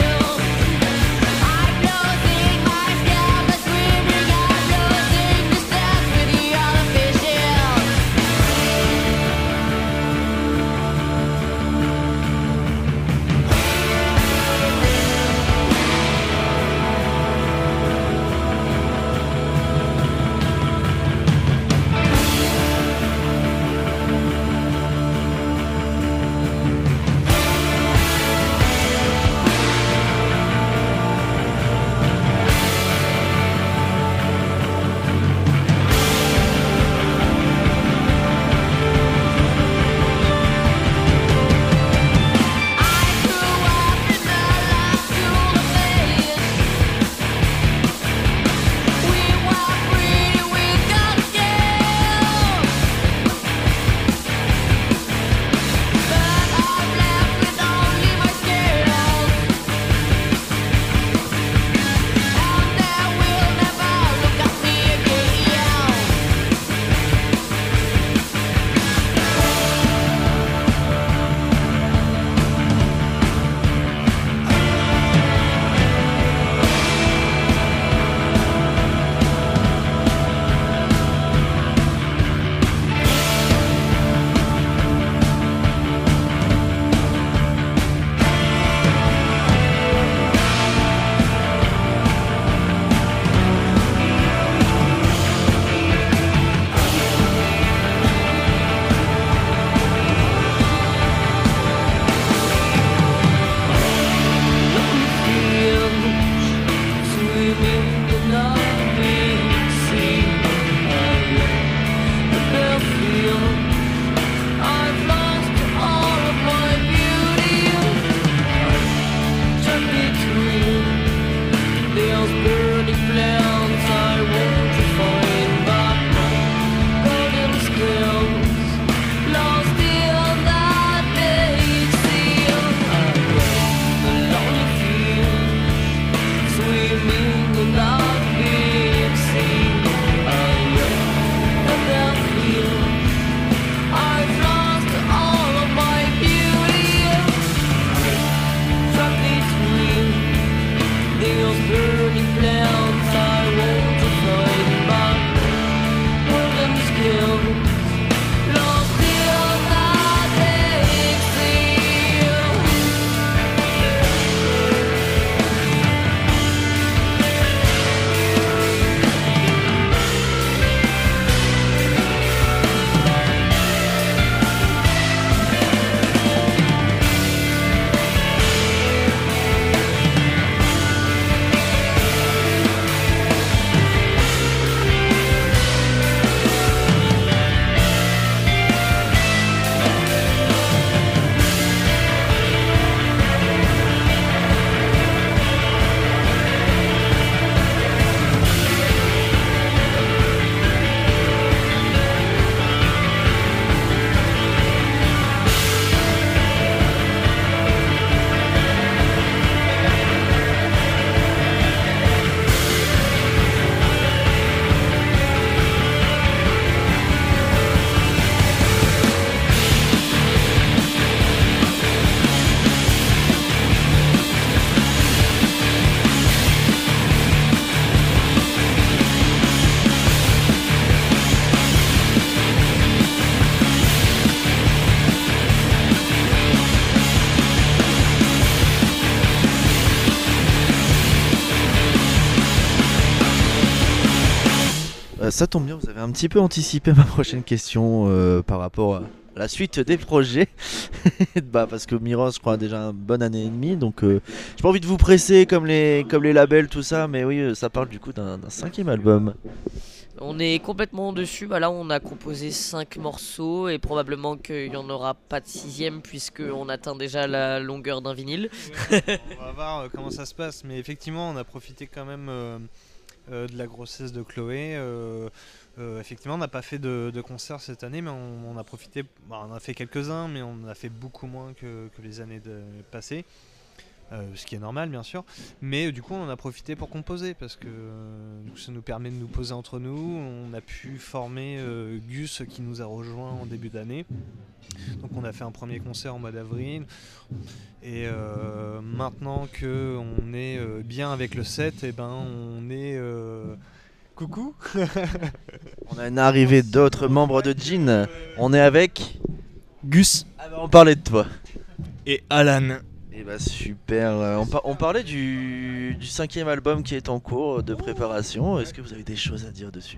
Speaker 10: ça tombe bien, vous avez un petit peu anticipé ma prochaine question euh, par rapport à la suite des projets. Bah, parce que Miros, je crois, a déjà une bonne année et demie, donc euh, j'ai pas envie de vous presser comme les, comme les labels, tout ça, mais oui, euh, ça parle du coup d'un d'un cinquième album.
Speaker 11: On est complètement dessus. Bah là, on a composé cinq morceaux et probablement qu'il n'y en aura pas de sixième puisqu'on atteint déjà la longueur d'un vinyle.
Speaker 12: Ouais, on va voir euh, comment ça se passe, mais effectivement, on a profité quand même euh, euh, de la grossesse de Chloé. Euh, euh, effectivement, on n'a pas fait de, de concert cette année, mais on, on a profité. Bah, on a fait quelques-uns, mais on a fait beaucoup moins que, que les années de, passées. Euh, ce qui est normal bien sûr, mais euh, du coup on en a profité pour composer parce que euh, ça nous permet de nous poser entre nous. On a pu former euh, Gus qui nous a rejoint en début d'année, donc on a fait un premier concert en mois d'avril et euh, maintenant que on est euh, bien avec le set, et ben on est euh... coucou.
Speaker 10: On a une arrivée d'autres membres de Gin. On est avec
Speaker 13: Gus.
Speaker 10: Ah bah, on parlait de toi.
Speaker 13: Et Alan.
Speaker 10: Et bah super, euh, on, par- on parlait du, du cinquième album qui est en cours de préparation, est-ce que vous avez des choses à dire dessus?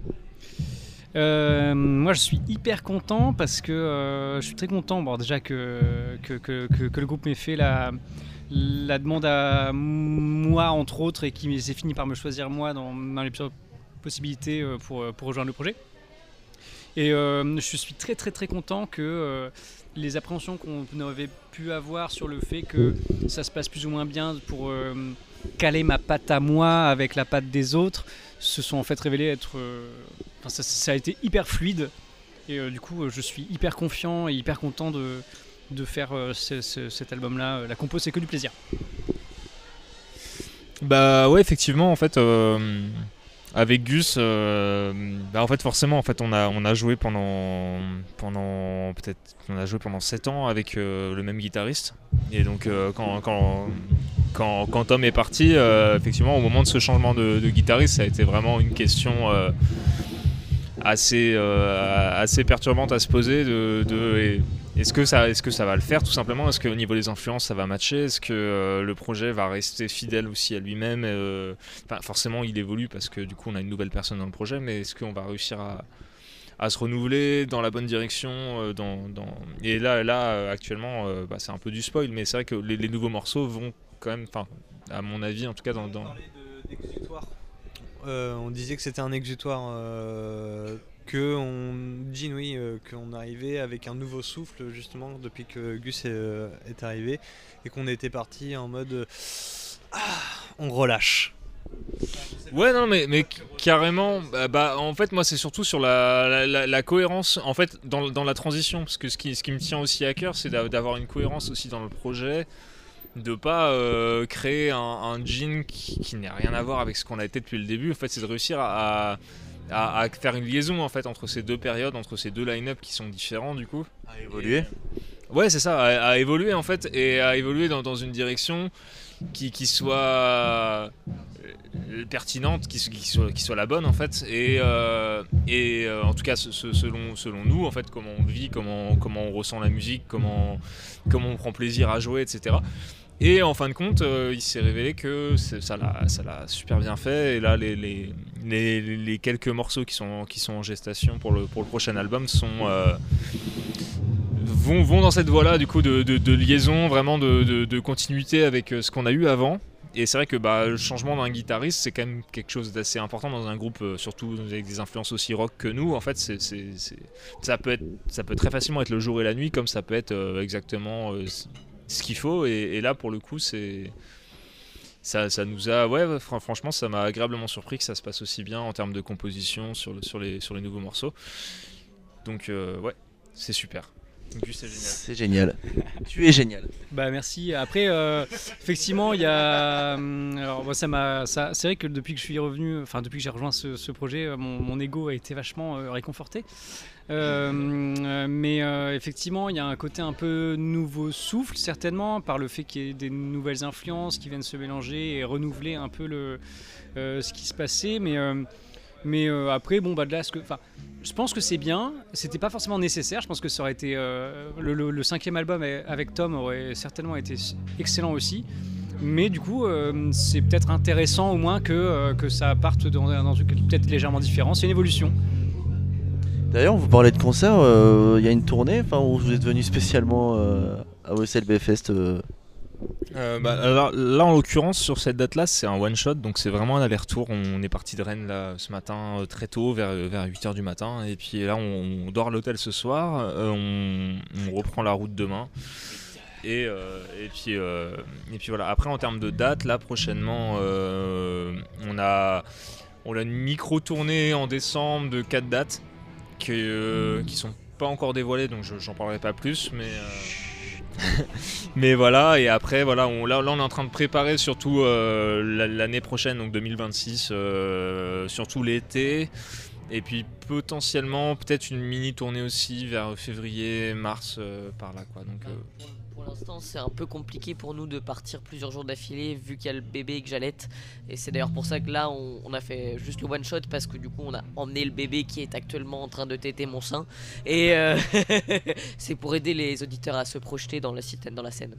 Speaker 13: Euh, moi je suis hyper content parce que euh, je suis très content bon, déjà que, que, que, que, que le groupe m'ait fait la, la demande à moi entre autres et qui s'est fini par me choisir moi dans, dans les possibilités pour, pour rejoindre le projet. Et euh, je suis très très très content que euh, les appréhensions qu'on avait pu avoir sur le fait que ça se passe plus ou moins bien pour euh, caler ma patte à moi avec la patte des autres se sont en fait révélées être... Euh, enfin, ça, ça a été hyper fluide et euh, du coup je suis hyper confiant et hyper content de, de faire euh, ce, ce, cet album-là. La compo c'est que du plaisir.
Speaker 14: Bah ouais effectivement en fait... Euh... Avec Gus, euh, bah en fait forcément en fait on a on a joué pendant pendant peut-être on a joué pendant sept ans avec euh, le même guitariste et donc euh, quand quand quand quand Tom est parti euh, effectivement au moment de ce changement de, de guitariste ça a été vraiment une question euh, assez euh, assez perturbante à se poser de, de et, est-ce que ça est-ce que ça va le faire tout simplement, est-ce qu'au niveau des influences ça va matcher, est-ce que euh, le projet va rester fidèle aussi à lui-même, euh, enfin forcément il évolue parce que du coup on a une nouvelle personne dans le projet, mais est-ce qu'on va réussir à, à se renouveler dans la bonne direction euh, dans, dans... et là là euh, actuellement euh, bah, c'est un peu du spoil, mais c'est vrai que les, les nouveaux morceaux vont quand même, enfin à mon avis en tout cas dans, dans...
Speaker 12: Euh, on disait que c'était un exutoire, euh, que on, Gin, oui, euh, qu'on arrivait avec un nouveau souffle justement depuis que Gus est, euh, est arrivé et qu'on était parti en mode euh, ah, on relâche.
Speaker 14: Ouais non mais, mais carrément bah, bah en fait moi c'est surtout sur la, la, la, la cohérence en fait dans, dans la transition, parce que ce qui, ce qui me tient aussi à cœur c'est d'avoir une cohérence aussi dans le projet, de pas euh, créer un, un Gin qui, qui n'a rien à voir avec ce qu'on a été depuis le début. En fait c'est de réussir à, à, à faire une liaison en fait entre ces deux périodes, entre ces deux line-up qui sont différents du coup.
Speaker 10: À évoluer.
Speaker 14: Et, ouais c'est ça, à, à évoluer en fait, et à évoluer dans, dans une direction qui, qui soit pertinente, qui, qui, soit, qui soit la bonne en fait, et, euh, et euh, en tout cas ce, ce, selon, selon nous en fait, comment on vit, comment, comment on ressent la musique, comment, comment on prend plaisir à jouer, et cetera. Et en fin de compte, euh, il s'est révélé que ça l'a, ça l'a super bien fait, et là les, les, les, les quelques morceaux qui sont, qui sont en gestation pour le, pour le prochain album sont... Euh, Vont, vont dans cette voie-là du coup de, de, de liaison, vraiment de, de, de continuité avec ce qu'on a eu avant. Et c'est vrai que bah, le changement d'un guitariste c'est quand même quelque chose d'assez important dans un groupe, euh, surtout avec des influences aussi rock que nous. En fait c'est, c'est, c'est, ça, peut être, ça peut très facilement être le jour et la nuit, comme ça peut être euh, exactement euh, ce qu'il faut. Et, et là pour le coup c'est... Ça, ça nous a, ouais, franchement, ça m'a agréablement surpris que ça se passe aussi bien en termes de composition sur, le, sur, les, sur les nouveaux morceaux. Donc euh, ouais, c'est super. C'est génial.
Speaker 10: C'est génial. Tu es génial.
Speaker 13: Bah merci. Après, euh, effectivement, il y a. Alors moi, ça m'a. Ça, c'est vrai que depuis que je suis revenu, enfin depuis que j'ai rejoint ce, ce projet, mon, mon ego a été vachement euh, réconforté. Euh, mais euh, effectivement, il y a un côté un peu nouveau souffle, certainement, par le fait qu'il y ait des nouvelles influences qui viennent se mélanger et renouveler un peu le euh, ce qui se passait. Mais euh, mais euh, après, bon bah de là, ce que. Enfin, je pense que c'est bien, c'était pas forcément nécessaire, je pense que ça aurait été... Euh, le, le, le cinquième album avec Tom aurait certainement été excellent aussi, Mais du coup, euh, c'est peut-être intéressant au moins que, euh, que ça parte dans, dans un truc peut-être légèrement différent. C'est une évolution.
Speaker 10: D'ailleurs, vous parlez de concert, il euh, y a une tournée, enfin, où vous êtes venu spécialement euh, à O S L B Fest euh...
Speaker 14: Euh, bah, alors, là, en l'occurrence, sur cette date-là, c'est un one-shot, donc c'est vraiment un aller-retour. On est parti de Rennes là, ce matin euh, très tôt, vers, vers huit heures du matin, et puis là, on, on dort à l'hôtel ce soir, euh, on, on reprend la route demain. Et, euh, et, puis, euh, et puis voilà. Après, en termes de date, là, prochainement, euh, on, a, on a une micro-tournée en décembre de quatre dates qui, euh, qui sont pas encore dévoilées, donc je, j'en parlerai pas plus, mais... Euh, mais voilà, et après voilà, on, là, là on est en train de préparer surtout euh, l'année prochaine, donc deux mille vingt-six, euh, surtout l'été, et puis potentiellement peut-être une mini tournée aussi vers février, mars, euh, par là quoi. Donc, euh...
Speaker 11: Pour l'instant, c'est un peu compliqué pour nous de partir plusieurs jours d'affilée vu qu'il y a le bébé et que j'allaite. Et c'est d'ailleurs pour ça que là, on, on a fait juste le one shot parce que du coup, on a emmené le bébé qui est actuellement en train de téter mon sein. Et euh, c'est pour aider les auditeurs à se projeter dans la, dans la scène.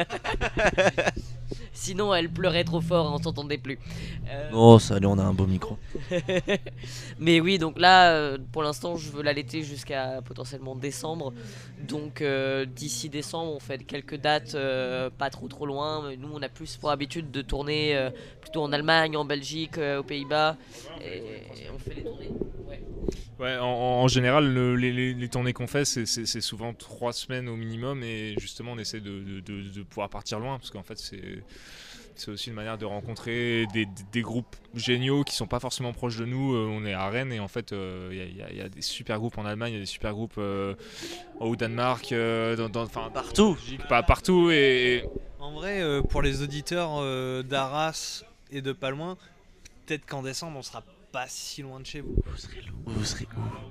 Speaker 11: Sinon, elle pleurait trop fort, on s'entendait plus. Euh...
Speaker 10: Oh, ça allait, on a un beau micro.
Speaker 11: Mais oui, donc là, pour l'instant, je veux l'allaiter jusqu'à potentiellement décembre. Donc euh, d'ici décembre, on fait quelques dates euh, pas trop trop loin. Nous, on a plus pour habitude de tourner euh, plutôt en Allemagne, en Belgique, euh, aux Pays-Bas. Et on fait les tournées. Ouais.
Speaker 14: Ouais, en, en général, le, les, les, les tournées qu'on fait, c'est, c'est, c'est souvent trois semaines au minimum, et justement, on essaie de, de, de, de pouvoir partir loin, parce qu'en fait, c'est, c'est aussi une manière de rencontrer des, des, des groupes géniaux qui sont pas forcément proches de nous. Euh, on est à Rennes, et en fait, il euh, y, y, y a des super groupes en Allemagne, il y a des super groupes euh, au Danemark, euh, dans, dans,
Speaker 10: partout,
Speaker 14: pas partout. Et
Speaker 12: en vrai, euh, pour les auditeurs euh, d'Arras et de pas loin, peut-être qu'en décembre, on sera pas si loin de chez vous.
Speaker 10: Vous serez où Vous serez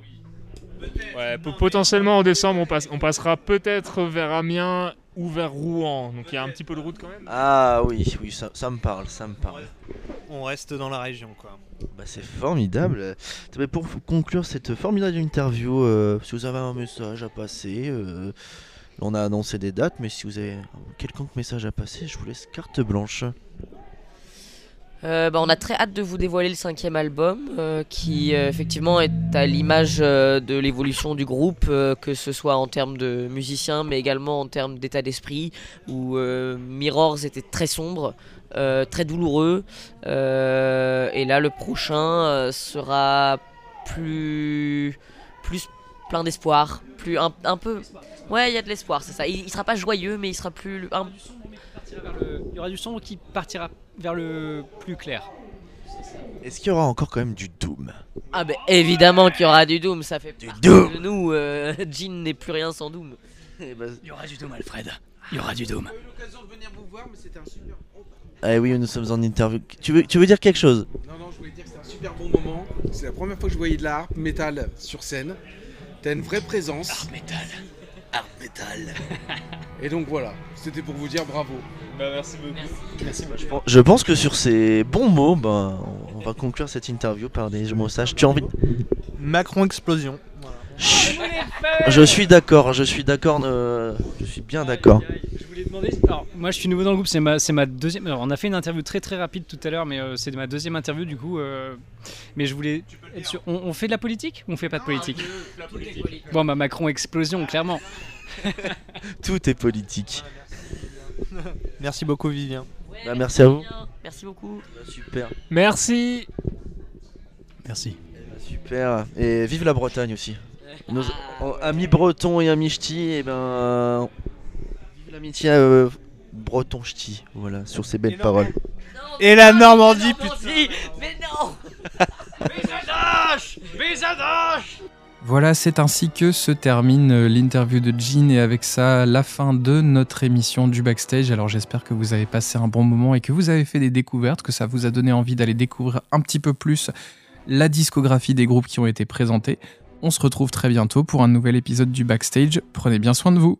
Speaker 10: où
Speaker 14: Ouais, p- potentiellement en décembre, on, passe, on passera peut-être vers Amiens ou vers Rouen. Donc il y a un petit peu de route quand même.
Speaker 10: Ah oui, oui, ça, ça me parle, ça me parle.
Speaker 12: On reste dans la région, quoi.
Speaker 10: Bah, c'est formidable. Mais pour conclure cette formidable interview, euh, si vous avez un message à passer, euh, on a annoncé des dates, mais si vous avez un quelconque message à passer, je vous laisse carte blanche.
Speaker 11: Euh, bah, on a très hâte de vous dévoiler le cinquième album euh, qui euh, effectivement est à l'image euh, de l'évolution du groupe, euh, que ce soit en termes de musiciens mais également en termes d'état d'esprit, où euh, Mirrors était très sombre, euh, très douloureux, euh, et là le prochain euh, sera plus, plus plein d'espoir, plus un, un peu... Ouais, il y a de l'espoir, c'est ça. Il, il sera pas joyeux, mais il sera plus... Un...
Speaker 13: Le... Il y aura du sombre qui partira vers le plus clair.
Speaker 10: Est-ce qu'il y aura encore quand même du Doom?
Speaker 11: Ah bah évidemment qu'il y aura du Doom, ça fait
Speaker 10: du
Speaker 11: partie
Speaker 10: Doom.
Speaker 11: de nous. euh, Jean n'est plus rien sans Doom.
Speaker 15: Il y aura du Doom, Alfred. Il y aura du Doom.
Speaker 16: J'ai eu l'occasion de venir vous voir, mais c'était un super...
Speaker 10: Ah oui, nous sommes en interview. Tu veux, tu veux dire quelque chose?
Speaker 16: Non, non, je voulais dire que c'était un super bon moment. C'est la première fois que je voyais de la harpe métal sur scène. T'as une vraie présence.
Speaker 15: Harpe métal. Harpe métal.
Speaker 16: Et donc voilà, c'était pour vous dire bravo.
Speaker 14: Bah merci beaucoup.
Speaker 13: Merci.
Speaker 10: Je pense, je pense que sur ces bons mots, ben, on va conclure cette interview par des mots sages. Tu as envie de...
Speaker 12: Macron explosion.
Speaker 10: Chut. Je suis d'accord, je suis d'accord, euh, je suis bien d'accord.
Speaker 13: Je voulais demander, alors moi je suis nouveau dans le groupe, c'est ma, c'est ma deuxième, alors on a fait une interview très très rapide tout à l'heure, mais euh, c'est ma deuxième interview du coup, euh, mais je voulais être sûr, on, on fait de la politique ou on fait pas de politique?
Speaker 11: La politique.
Speaker 13: Bon bah Macron explosion, clairement.
Speaker 10: Tout est politique.
Speaker 12: Merci beaucoup Vivien.
Speaker 11: Ouais,
Speaker 10: bah, merci à vous.
Speaker 11: Merci beaucoup.
Speaker 10: Bah, super.
Speaker 14: Merci.
Speaker 13: Merci.
Speaker 10: Bah, super. Et vive la Bretagne aussi. Nos amis bretons et amis ch'tis, et ben vive l'amitié euh, breton ch'ti. Voilà, sur ces belles
Speaker 12: et
Speaker 10: paroles.
Speaker 12: Non, et la Normandie, putain.
Speaker 11: Mais non.
Speaker 15: Bézadache, Bézadache.
Speaker 4: Voilà, c'est ainsi que se termine l'interview de Jean, et avec ça la fin de notre émission du Backstage. Alors j'espère que vous avez passé un bon moment et que vous avez fait des découvertes, que ça vous a donné envie d'aller découvrir un petit peu plus la discographie des groupes qui ont été présentés. On se retrouve très bientôt pour un nouvel épisode du Backstage. Prenez bien soin de vous.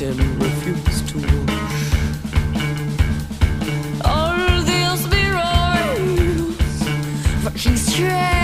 Speaker 9: and refuse to wash. All these mirrors, fucking straight.